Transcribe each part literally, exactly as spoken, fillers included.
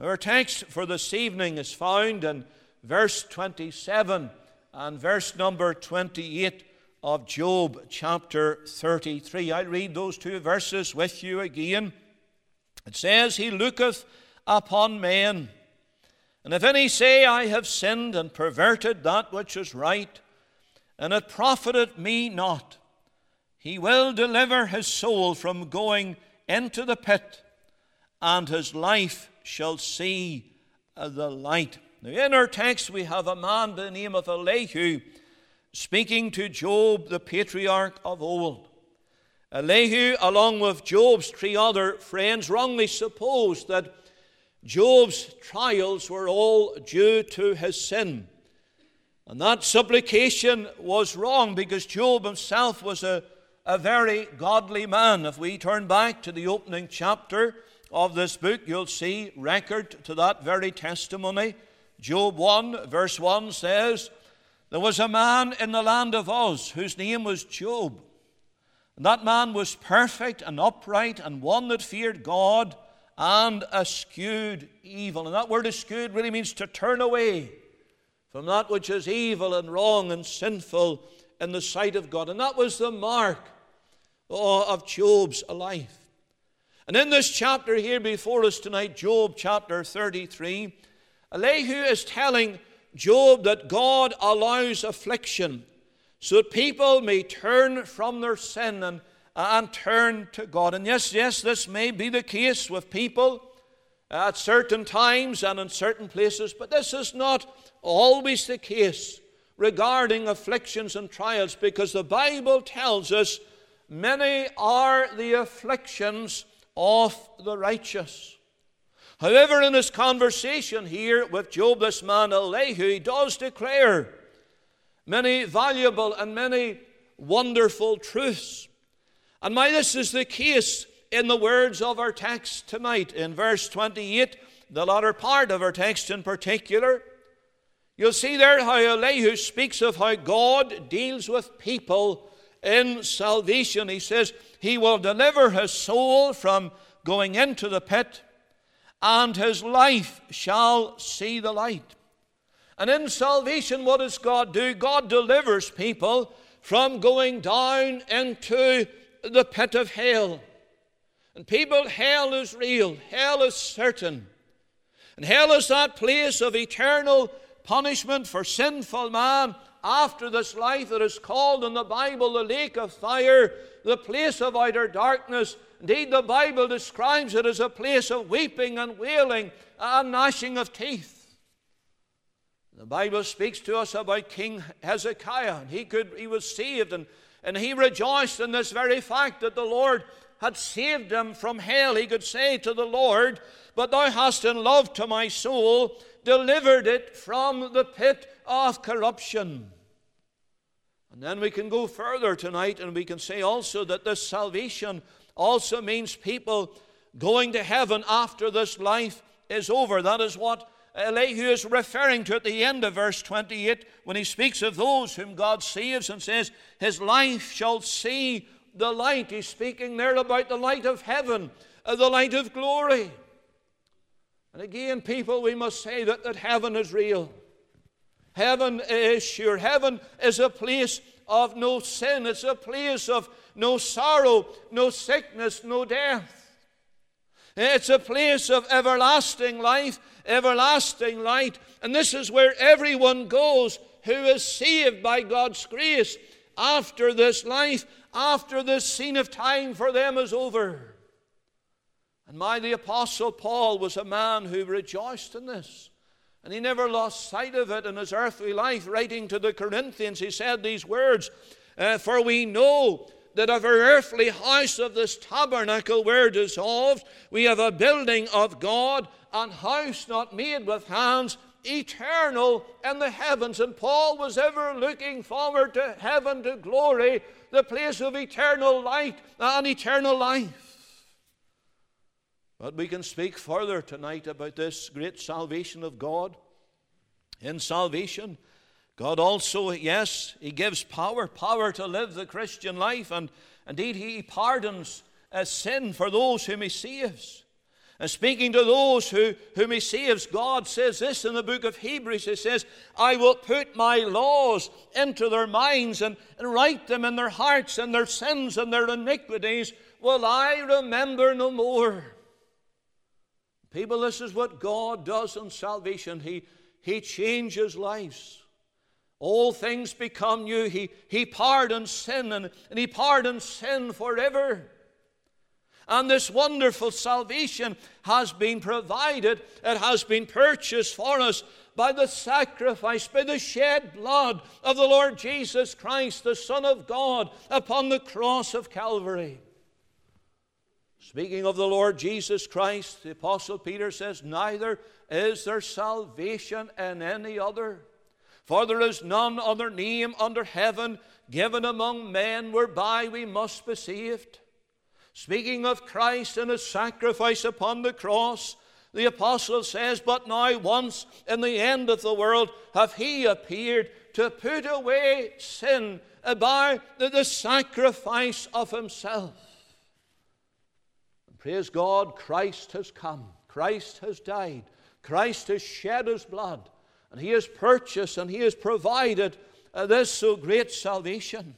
Our text for this evening is found in verse twenty-seven and verse number twenty-eight of Job chapter thirty-three. I'll read those two verses with you again. It says, He looketh upon men, and if any say, I have sinned and perverted that which is right, and it profiteth me not, He will deliver his soul from going into the pit, and his life shall see the light. Now, in our text we have a man by the name of Elihu speaking to Job, the patriarch of old. Elihu, along with Job's three other friends, wrongly supposed that Job's trials were all due to his sin. And that supplication was wrong, because Job himself was a, a very godly man. If we turn back to the opening chapter of this book, you'll see record to that very testimony. Job one, verse one says, There was a man in the land of Uz whose name was Job. And that man was perfect and upright, and one that feared God and eschewed evil. And that word eschewed really means to turn away from that which is evil and wrong and sinful in the sight of God. And that was the mark of Job's life. And in this chapter here before us tonight, Job chapter thirty-three, Elihu is telling Job that God allows affliction so that people may turn from their sin and, and turn to God. And yes, yes, this may be the case with people at certain times and in certain places, but this is not always the case regarding afflictions and trials, because the Bible tells us many are the afflictions of the righteous. However, in this conversation here with Job, this man Elihu, he does declare many valuable and many wonderful truths. And why this is the case in the words of our text tonight, in verse twenty-eight, the latter part of our text in particular, you'll see there how Elihu speaks of how God deals with people in salvation. He says, He will deliver his soul from going into the pit, and his life shall see the light. And in salvation, what does God do? God delivers people from going down into the pit of hell. And people, hell is real. Hell is certain. And hell is that place of eternal punishment for sinful man after this life that is called in the Bible the lake of fire, the place of outer darkness. Indeed, the Bible describes it as a place of weeping and wailing and gnashing of teeth. The Bible speaks to us about King Hezekiah. He could, he was saved, and, and he rejoiced in this very fact that the Lord had saved him from hell. He could say to the Lord, But thou hast in love to my soul delivered it from the pit of corruption. And then we can go further tonight, and we can say also that this salvation also means people going to heaven after this life is over. That is what Elihu is referring to at the end of verse twenty-eight when he speaks of those whom God saves and says, His life shall see the light. He's speaking there about the light of heaven, the light of glory. And again, people, we must say that, that heaven is real. Heaven is sure. Heaven is a place of no sin. It's a place of no sorrow, no sickness, no death. It's a place of everlasting life, everlasting light. And this is where everyone goes who is saved by God's grace after this life, after this scene of time for them is over. And my, the Apostle Paul was a man who rejoiced in this. And he never lost sight of it in his earthly life. Writing to the Corinthians, he said these words, uh, For we know that of our earthly house of this tabernacle we're dissolved, we have a building of God, an house not made with hands, eternal in the heavens. And Paul was ever looking forward to heaven, to glory, the place of eternal light and eternal life. But we can speak further tonight about this great salvation of God. In salvation, God also, yes, He gives power, power to live the Christian life, and indeed He pardons a sin for those whom He saves. And speaking to those who, whom he saves, God says this in the book of Hebrews. He says, I will put my laws into their minds and, and write them in their hearts, and their sins and their iniquities will I remember no more. People, this is what God does in salvation. He, he changes lives. All things become new. He, he pardons sin, and, and he pardons sin forever. And this wonderful salvation has been provided, it has been purchased for us by the sacrifice, by the shed blood of the Lord Jesus Christ, the Son of God, upon the cross of Calvary. Speaking of the Lord Jesus Christ, the Apostle Peter says, neither is there salvation in any other. For there is none other name under heaven given among men whereby we must be saved. Speaking of Christ and his sacrifice upon the cross, the apostle says, but now once in the end of the world hath he appeared to put away sin by the sacrifice of himself. And praise God, Christ has come. Christ has died. Christ has shed his blood. And he has purchased and he has provided uh, this so great salvation.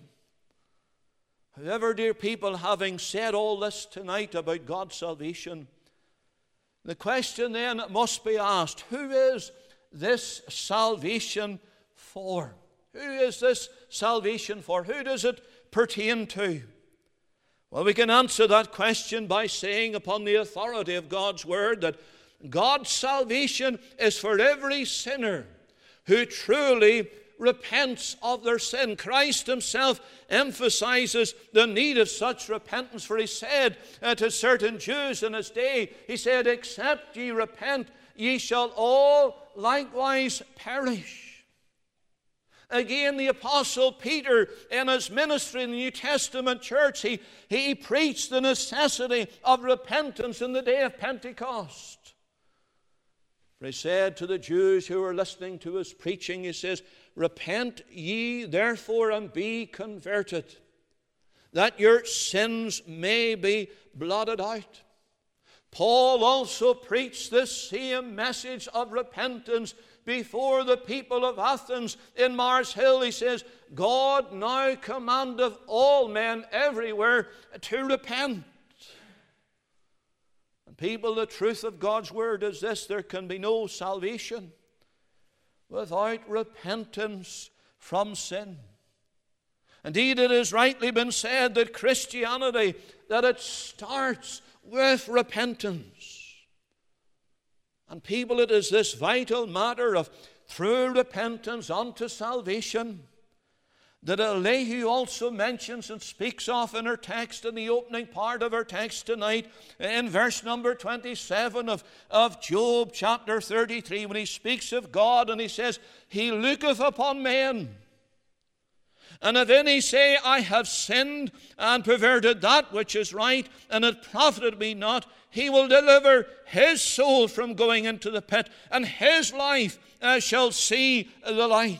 However, dear people, having said all this tonight about God's salvation, the question then must be asked, who is this salvation for? Who is this salvation for? Who does it pertain to? Well, we can answer that question by saying, upon the authority of God's word, that God's salvation is for every sinner who truly repents of their sin. Christ himself emphasizes the need of such repentance, for he said uh, to certain Jews in his day, he said, except ye repent, ye shall all likewise perish. Again, the Apostle Peter, in his ministry in the New Testament church, he, he preached the necessity of repentance in the day of Pentecost. For he said to the Jews who were listening to his preaching, he says, repent ye therefore and be converted, that your sins may be blotted out. Paul also preached this same message of repentance before the people of Athens in Mars Hill. He says, God now commandeth all men everywhere to repent. And people, the truth of God's word is this: there can be no salvation without repentance from sin. Indeed, it has rightly been said that Christianity, that it starts with repentance. And people, it is this vital matter of through repentance unto salvation that Elihu also mentions and speaks of in her text, in the opening part of her text tonight, in verse number twenty-seven of, of Job chapter thirty-three, when he speaks of God and he says, he looketh upon men, and if any say, I have sinned and perverted that which is right, and it profited me not, he will deliver his soul from going into the pit, and his life uh, shall see the light.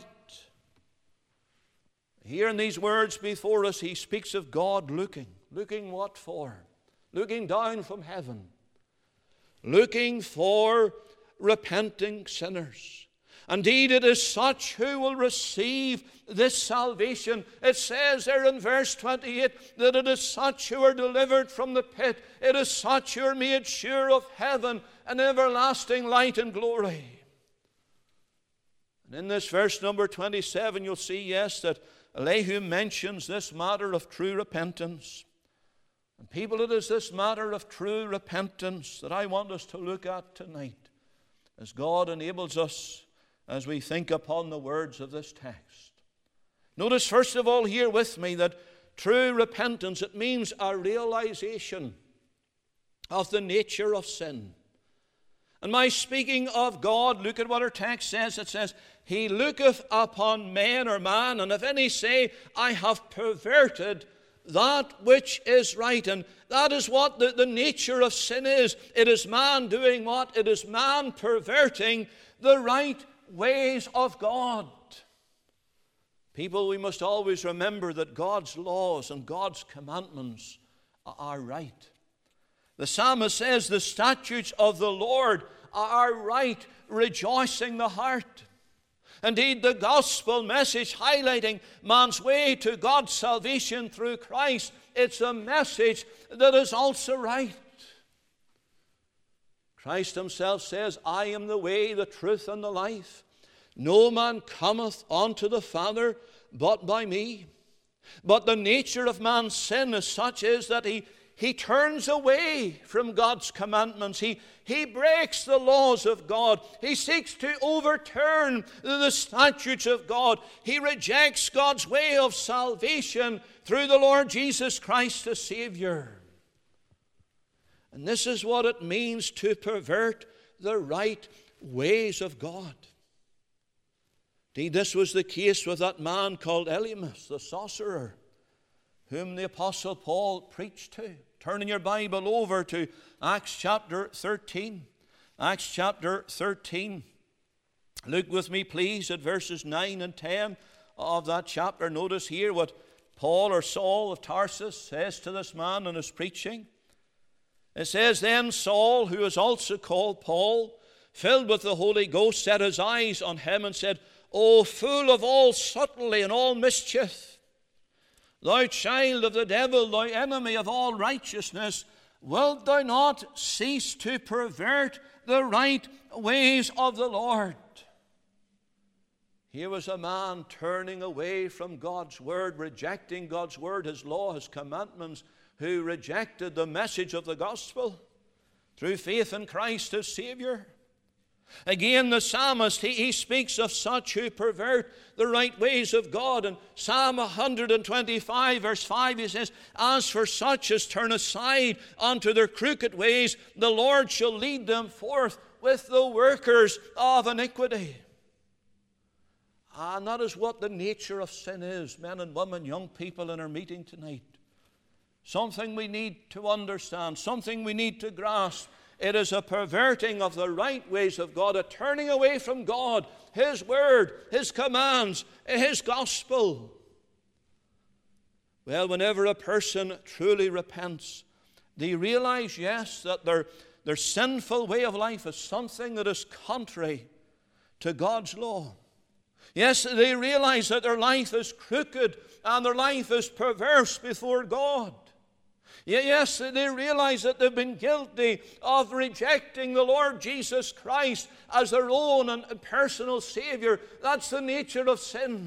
Here in these words before us, he speaks of God looking. Looking what for? Looking down from heaven. Looking for repenting sinners. Indeed, it is such who will receive this salvation. It says there in verse twenty-eight that it is such who are delivered from the pit. It is such who are made sure of heaven and everlasting light and glory. And in this verse number twenty-seven, you'll see, yes, that Elihu mentions this matter of true repentance. And people, it is this matter of true repentance that I want us to look at tonight, as God enables us as we think upon the words of this text. Notice first of all here with me that true repentance, it means a realization of the nature of sin. And by speaking of God, look at what our text says. It says, he looketh upon men or man, and if any say, I have perverted that which is right. And that is what the, the nature of sin is. It is man doing what? It is man perverting the right ways of God. People, we must always remember that God's laws and God's commandments are right. The psalmist says, the statutes of the Lord are right, rejoicing the heart. Indeed, the gospel message highlighting man's way to God's salvation through Christ, it's a message that is also right. Christ himself says, I am the way, the truth, and the life. No man cometh unto the Father but by me. But the nature of man's sin is such is that he, he turns away from God's commandments. He, he breaks the laws of God. He seeks to overturn the statutes of God. He rejects God's way of salvation through the Lord Jesus Christ, the Savior. And this is what it means to pervert the right ways of God. Indeed, this was the case with that man called Elymas, the sorcerer, whom the Apostle Paul preached to. Turn in your Bible over to Acts chapter thirteen. Acts chapter thirteen. Look with me, please, at verses nine and ten of that chapter. Notice here what Paul or Saul of Tarsus says to this man in his preaching. It says, then Saul, who is also called Paul, filled with the Holy Ghost, set his eyes on him and said, O full of all subtlety and all mischief, thou child of the devil, thou enemy of all righteousness, wilt thou not cease to pervert the right ways of the Lord? Here was a man turning away from God's word, rejecting God's word, his law, his commandments, who rejected the message of the gospel through faith in Christ his Savior. Again, the psalmist, he, he speaks of such who pervert the right ways of God. In Psalm one twenty-five, verse five, he says, as for such as turn aside unto their crooked ways, the Lord shall lead them forth with the workers of iniquity. And that is what the nature of sin is, men and women, young people in our meeting tonight. Something we need to understand, something we need to grasp. It is a perverting of the right ways of God, a turning away from God, his word, his commands, his gospel. Well, whenever a person truly repents, they realize, yes, that their, their sinful way of life is something that is contrary to God's law. Yes, they realize that their life is crooked and their life is perverse before God. Yes, they realize that they've been guilty of rejecting the Lord Jesus Christ as their own and personal Savior. That's the nature of sin.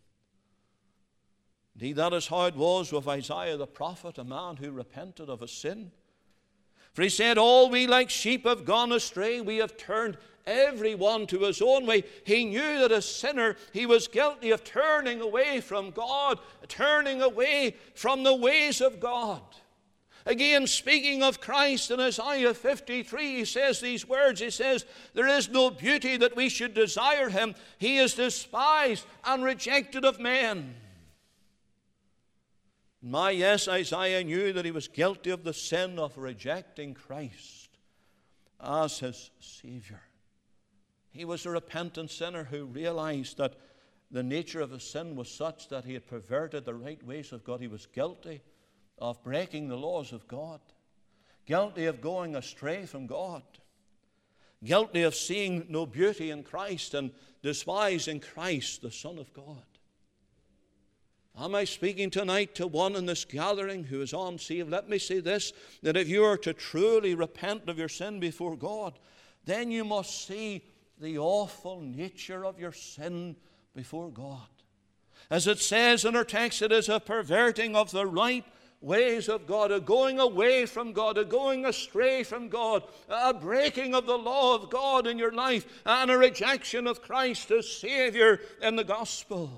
Indeed, that is how it was with Isaiah the prophet, a man who repented of his sin. For he said, all we like sheep have gone astray, we have turned every one to his own way. He knew that as sinner, he was guilty of turning away from God, turning away from the ways of God. Again, speaking of Christ in Isaiah fifty-three, he says these words. He says, there is no beauty that we should desire him. He is despised and rejected of men. My, yes, Isaiah knew that he was guilty of the sin of rejecting Christ as his Savior. He was a repentant sinner who realized that the nature of his sin was such that he had perverted the right ways of God. He was guilty of breaking the laws of God, guilty of going astray from God, guilty of seeing no beauty in Christ and despising Christ, the Son of God. Am I speaking tonight to one in this gathering who is unsaved? Let me say this, that if you are to truly repent of your sin before God, then you must see the awful nature of your sin before God. As it says in our text, it is a perverting of the right ways of God, a going away from God, a going astray from God, a breaking of the law of God in your life, and a rejection of Christ as Savior in the gospel.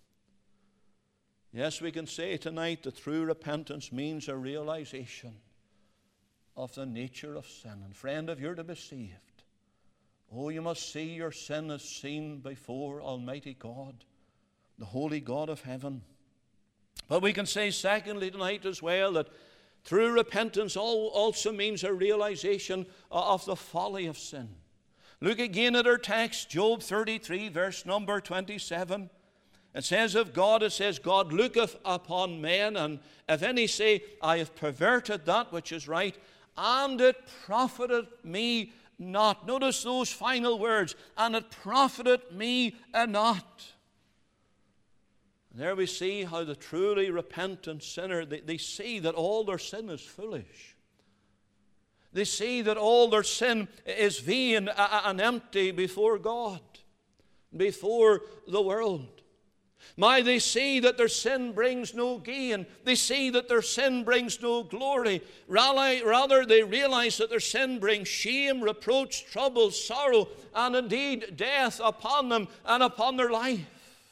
Yes, we can say tonight that true repentance means a realization of the nature of sin. And friend, if you're to be saved, oh, you must see your sin as seen before Almighty God, the holy God of heaven. But we can say secondly tonight as well that true repentance also means a realization of the folly of sin. Look again at our text, Job thirty-three, verse number twenty-seven. It says of God, it says, God looketh upon men, and if any say, I have perverted that which is right, and it profited me not. Notice those final words, and it profited me not. And there we see how the truly repentant sinner, they, they see that all their sin is foolish. They see that all their sin is vain and empty before God, before the world. My, they see that their sin brings no gain. They see that their sin brings no glory. Rather, rather they realize that their sin brings shame, reproach, trouble, sorrow, and indeed death upon them and upon their life.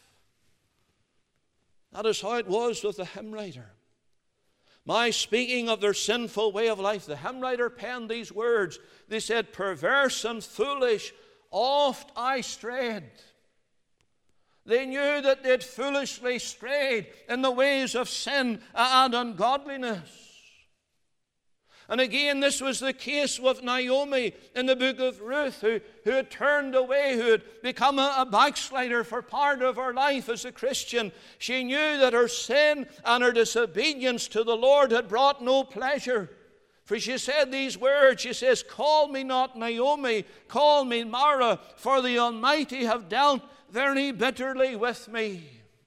That is how it was with the hymn writer. My, speaking of their sinful way of life, the hymn writer penned these words. They said, perverse and foolish, oft I strayed. They knew that they had foolishly strayed in the ways of sin and ungodliness. And again, this was the case with Naomi in the book of Ruth, who, who had turned away, who had become a, a backslider for part of her life as a Christian. She knew that her sin and her disobedience to the Lord had brought no pleasure. For she said these words, she says, call me not Naomi, call me Mara, for the Almighty have dealt very bitterly with me.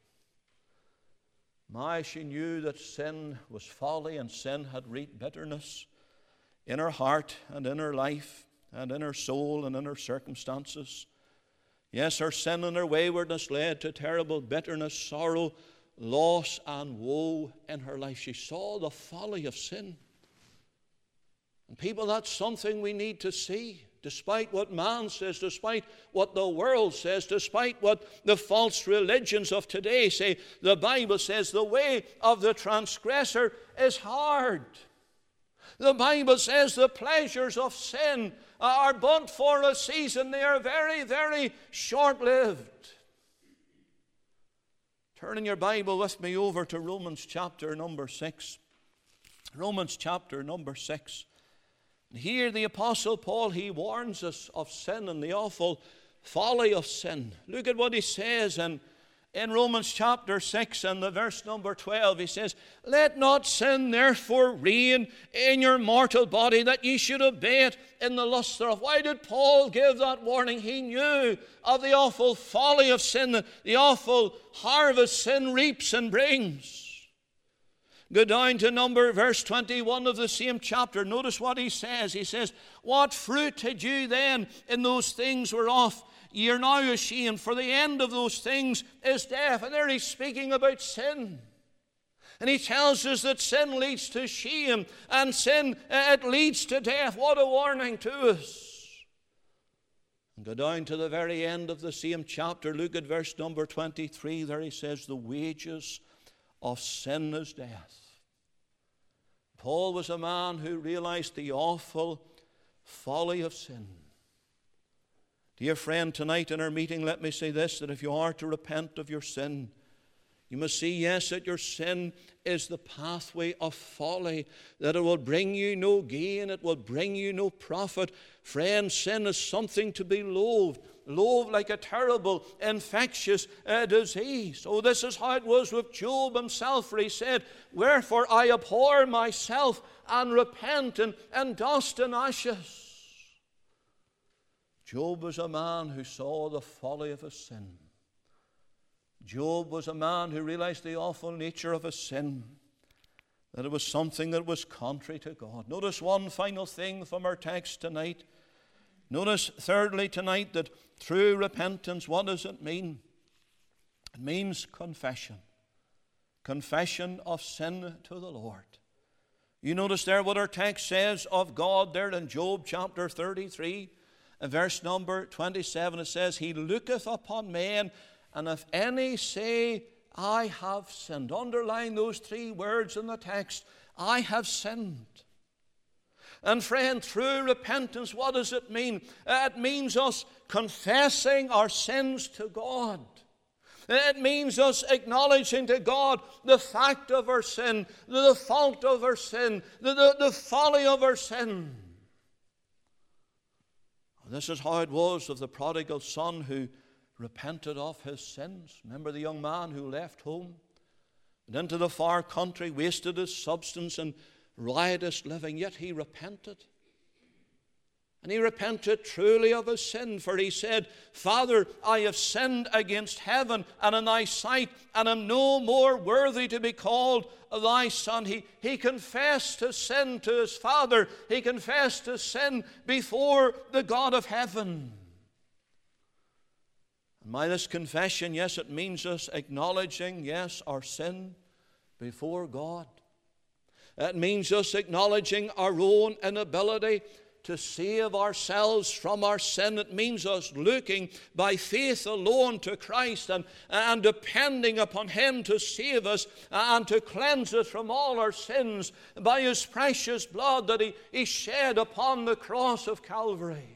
My, she knew that sin was folly and sin had wreaked bitterness in her heart and in her life and in her soul and in her circumstances. Yes, her sin and her waywardness led to terrible bitterness, sorrow, loss and woe in her life. She saw the folly of sin. And people, that's something we need to see. Despite what man says, despite what the world says, despite what the false religions of today say, the Bible says the way of the transgressor is hard. The Bible says the pleasures of sin are but for a season. They are very, very short-lived. Turn in your Bible with me over to Romans chapter number six. Romans chapter number six. Here the Apostle Paul, he warns us of sin and the awful folly of sin. Look at what he says in, in Romans chapter six and the verse number twelve. He says, let not sin therefore reign in your mortal body, that ye should obey it in the lust thereof. Why did Paul give that warning? He knew of the awful folly of sin, the, the awful harvest sin reaps and brings. Go down to number verse twenty-one of the same chapter. Notice what he says. He says, what fruit had you then in those things whereof ye are now ashamed? For the end of those things is death. And there he's speaking about sin. And he tells us that sin leads to shame and sin, it leads to death. What a warning to us. And go down to the very end of the same chapter. Look at verse number twenty-three. There he says, the wages of sin is death. Paul was a man who realized the awful folly of sin. Dear friend, tonight in our meeting, let me say this, that if you are to repent of your sin, you must see, yes, that your sin is the pathway of folly, that it will bring you no gain, it will bring you no profit. Friend, sin is something to be loathed, loathed like a terrible infectious uh, disease. Oh, this is how it was with Job himself, for he said, wherefore I abhor myself and repent in, in dust and ashes. Job was a man who saw the folly of his sin. Job was a man who realized the awful nature of his sin, that it was something that was contrary to God. Notice one final thing from our text tonight. Notice, thirdly, tonight, that true repentance, what does it mean? It means confession. Confession of sin to the Lord. You notice there what our text says of God there in Job chapter thirty-three, and verse number twenty-seven. It says, he looketh upon men, and if any say, I have sinned. Underline those three words in the text. I have sinned. And friend, true repentance, what does it mean? It means us confessing our sins to God. It means us acknowledging to God the fact of our sin, the fault of our sin, the, the, the folly of our sin. This is how it was of the prodigal son who repented of his sins. Remember the young man who left home and into the far country, wasted his substance, and riotous living, yet he repented. And he repented truly of his sin, for he said, Father, I have sinned against heaven and in thy sight, and am no more worthy to be called thy son. He, he confessed his sin to his Father. He confessed his sin before the God of heaven. And by this confession, yes, it means us acknowledging, yes, our sin before God. It means us acknowledging our own inability to save ourselves from our sin. It means us looking by faith alone to Christ and, and depending upon him to save us and to cleanse us from all our sins by his precious blood that he, he shed upon the cross of Calvary.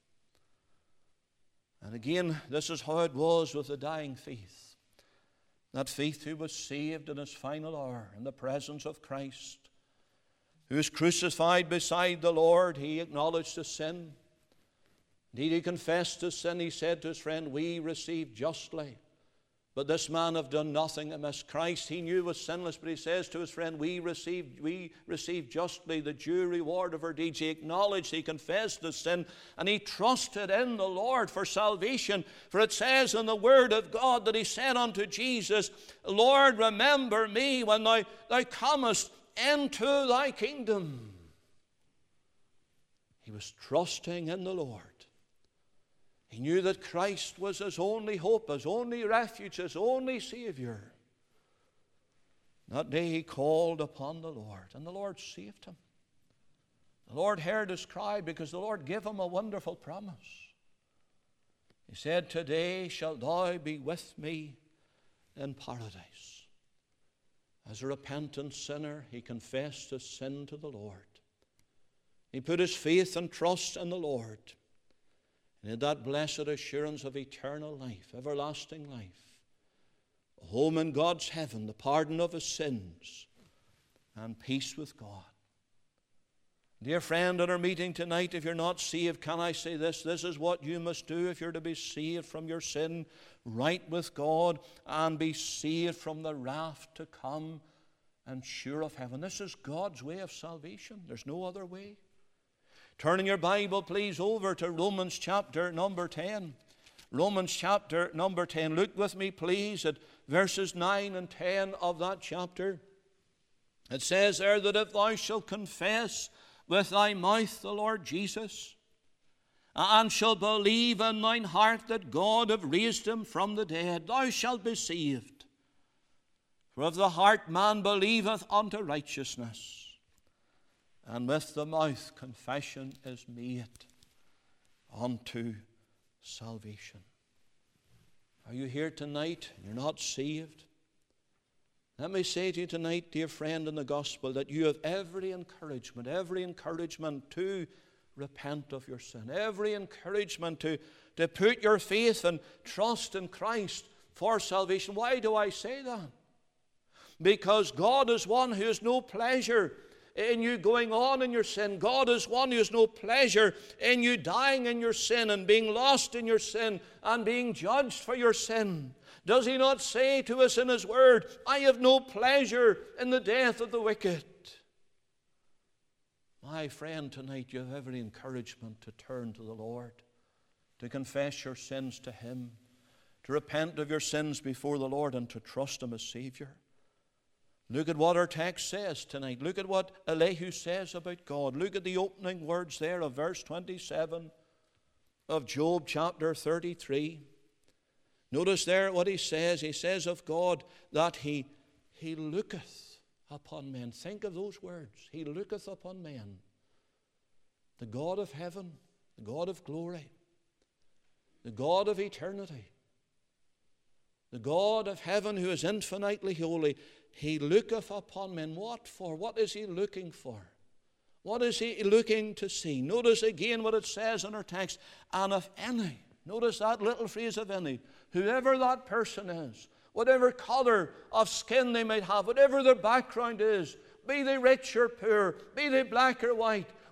And again, this is how it was with the dying thief. That thief who was saved in his final hour in the presence of Christ, who was crucified beside the Lord. He acknowledged his sin. Indeed, he confessed his sin. He said to his friend, we receive justly, but this man have done nothing amiss. Christ he knew was sinless, but he says to his friend, we receive, we receive justly the due reward of our deeds. He acknowledged, he confessed his sin, and he trusted in the Lord for salvation. For it says in the Word of God that he said unto Jesus, Lord, remember me when thou, thou comest into thy kingdom. He was trusting in the Lord. He knew that Christ was his only hope, his only refuge, his only Savior. That day he called upon the Lord, and the Lord saved him. The Lord heard his cry because the Lord gave him a wonderful promise. He said, today shalt thou be with me in paradise. As a repentant sinner, he confessed his sin to the Lord. He put his faith and trust in the Lord. And had that blessed assurance of eternal life, everlasting life, a home in God's heaven, the pardon of his sins, and peace with God. Dear friend, at our meeting tonight, if you're not saved, can I say this? This is what you must do if you're to be saved from your sin, right with God, and be saved from the wrath to come and sure of heaven. This is God's way of salvation. There's no other way. Turn in your Bible, please, over to Romans chapter number ten. Romans chapter number ten. Look with me, please, at verses nine and ten of that chapter. It says there that if thou shalt confess with thy mouth the Lord Jesus, and shalt believe in thine heart that God hath raised him from the dead, thou shalt be saved. For of the heart man believeth unto righteousness, and with the mouth confession is made unto salvation. Are you here tonight and you're not saved? Let me say to you tonight, dear friend in the gospel, that you have every encouragement, every encouragement to repent of your sin, every encouragement to, to put your faith and trust in Christ for salvation. Why do I say that? Because God is one who has no pleasure in you going on in your sin. God is one who has no pleasure in you dying in your sin and being lost in your sin and being judged for your sin. Does he not say to us in his word, I have no pleasure in the death of the wicked? My friend, tonight you have every encouragement to turn to the Lord, to confess your sins to him, to repent of your sins before the Lord, and to trust him as Savior. Look at what our text says tonight. Look at what Elihu says about God. Look at the opening words there of verse twenty-seven of Job chapter thirty-three. Notice there what he says. He says of God that he, he looketh upon men. Think of those words. He looketh upon men. The God of heaven, the God of glory, the God of eternity, the God of heaven who is infinitely holy, he looketh upon men. What for? What is he looking for? What is he looking to see? Notice again what it says in our text. And if any, notice that little phrase, of any, whoever that person is, whatever color of skin they might have, whatever their background is, be they rich or poor, be they black or white,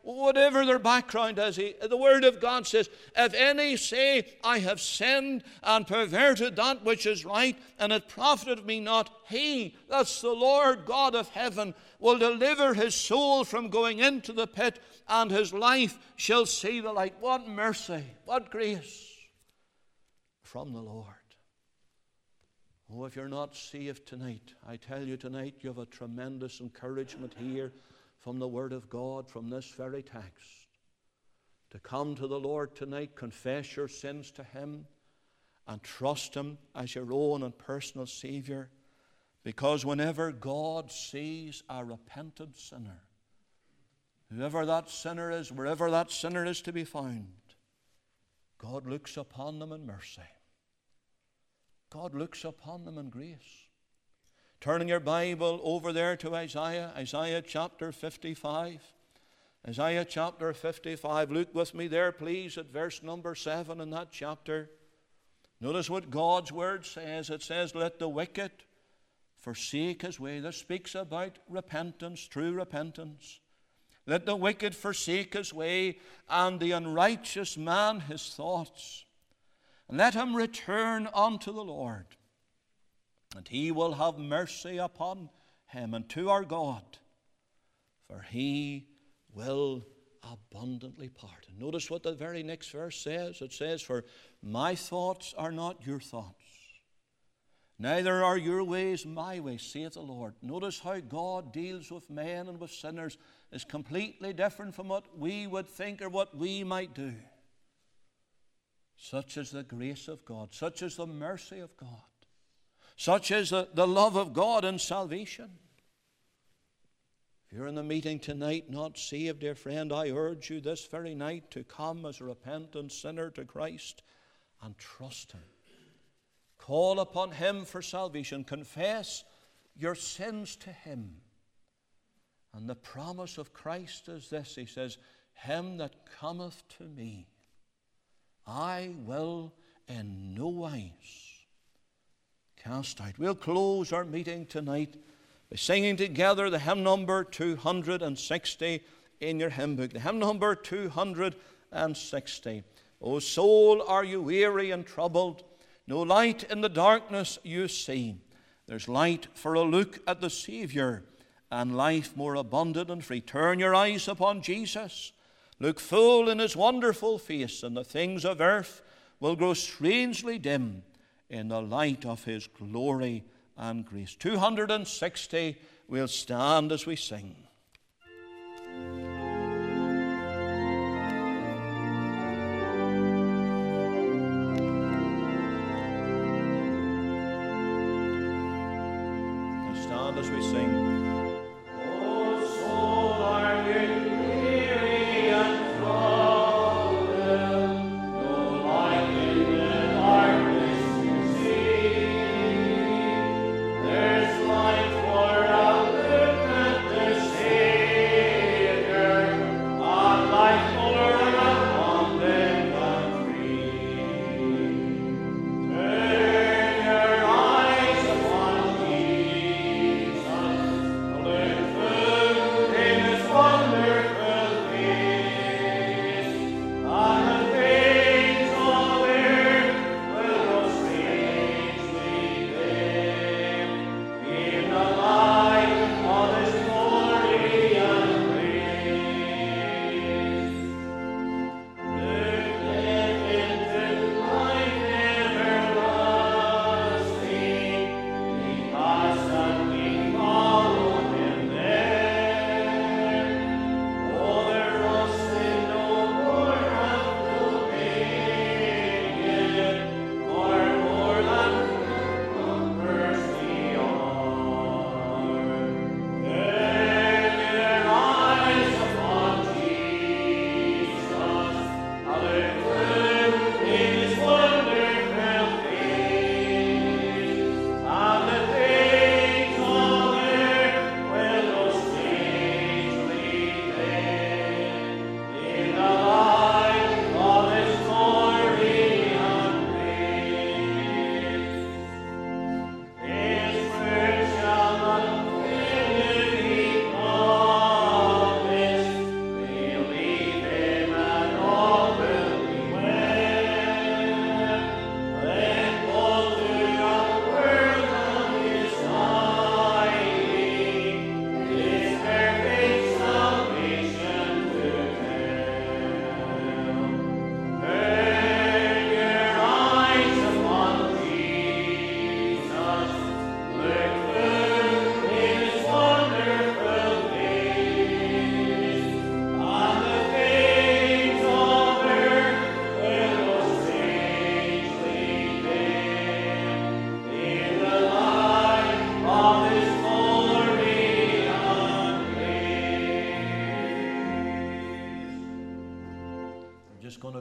whatever their background is, he, the Word of God says, if any say, I have sinned and perverted that which is right, and it profited me not, he, that's the Lord God of heaven, will deliver his soul from going into the pit, and his life shall see the light. What mercy, what grace from the Lord. Oh, if you're not saved tonight, I tell you tonight, you have a tremendous encouragement here from the Word of God, from this very text. To come to the Lord tonight, confess your sins to Him, and trust Him as your own and personal Savior. Because whenever God sees a repentant sinner, whoever that sinner is, wherever that sinner is to be found, God looks upon them in mercy. God looks upon them in grace. Turning your Bible over there to Isaiah, Isaiah chapter fifty-five. Isaiah chapter fifty-five. Look with me there, please, at verse number seven in that chapter. Notice what God's Word says. It says, let the wicked forsake his way. This speaks about repentance, true repentance. Let the wicked forsake his way, and the unrighteous man his thoughts. And let him return unto the Lord, and He will have mercy upon him, and to our God, for He will abundantly pardon. Notice what the very next verse says. It says, for my thoughts are not your thoughts, neither are your ways my ways, saith the Lord. Notice how God deals with men and with sinners is completely different from what we would think or what we might do. Such is the grace of God. Such is the mercy of God. Such is the, the love of God in salvation. If you're in the meeting tonight not saved, dear friend, I urge you this very night to come as a repentant sinner to Christ and trust Him. Call upon Him for salvation. Confess your sins to Him. And the promise of Christ is this. He says, him that cometh to me, I will in no wise cast out. We'll close our meeting tonight by singing together the hymn number two hundred sixty in your hymn book. The hymn number two hundred sixty. O soul, are you weary and troubled? No light in the darkness you see. There's light for a look at the Savior, and life more abundant and free. Turn your eyes upon Jesus. Look full in His wonderful face, and the things of earth will grow strangely dim in the light of His glory and grace. two hundred sixty, we'll stand as we sing. We'll stand as we sing.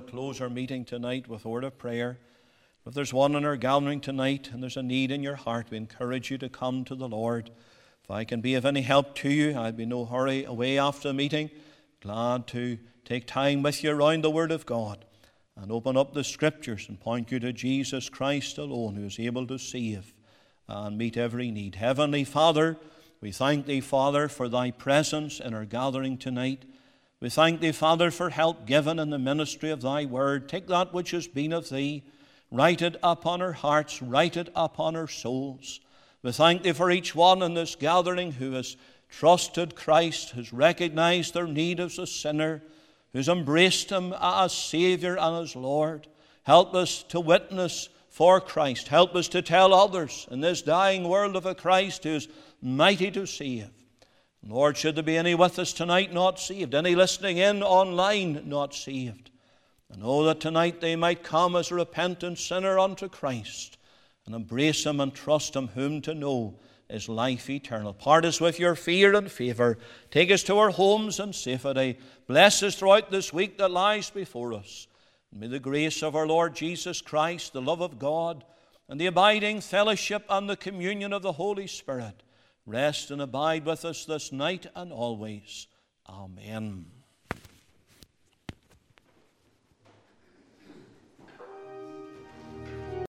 we'll close our meeting tonight with a word of prayer. If there's one in our gathering tonight and there's a need in your heart, we encourage you to come to the Lord. If I can be of any help to you, I'll be no hurry away after the meeting. Glad to take time with you around the Word of God and open up the Scriptures and point you to Jesus Christ alone, who is able to save and meet every need. Heavenly Father, we thank Thee, Father, for Thy presence in our gathering tonight. We thank Thee, Father, for help given in the ministry of Thy Word. Take that which has been of Thee, write it upon our hearts, write it upon our souls. We thank Thee for each one in this gathering who has trusted Christ, who's recognized their need as a sinner, who's embraced Him as Savior and as Lord. Help us to witness for Christ. Help us to tell others in this dying world of a Christ who is mighty to save. Lord, should there be any with us tonight not saved, any listening in online not saved, I know that tonight they might come as a repentant sinner unto Christ and embrace Him and trust Him, whom to know is life eternal. Part us with your fear and favor. Take us to our homes in safety. Bless us throughout this week that lies before us. And may the grace of our Lord Jesus Christ, the love of God, and the abiding fellowship and the communion of the Holy Spirit rest and abide with us this night and always. Amen.